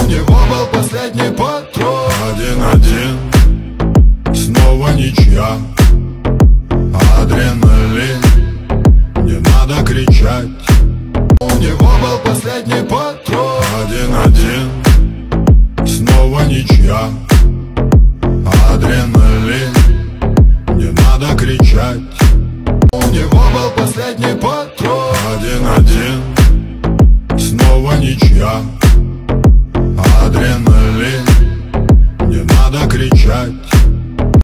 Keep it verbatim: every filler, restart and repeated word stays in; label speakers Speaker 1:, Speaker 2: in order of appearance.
Speaker 1: него был последний патрон.
Speaker 2: Один-один, снова ничья. Адреналин, не надо кричать.
Speaker 1: У него был последний патрон.
Speaker 2: Один-один, снова ничья. Адреналин, не надо кричать.
Speaker 1: У него был последний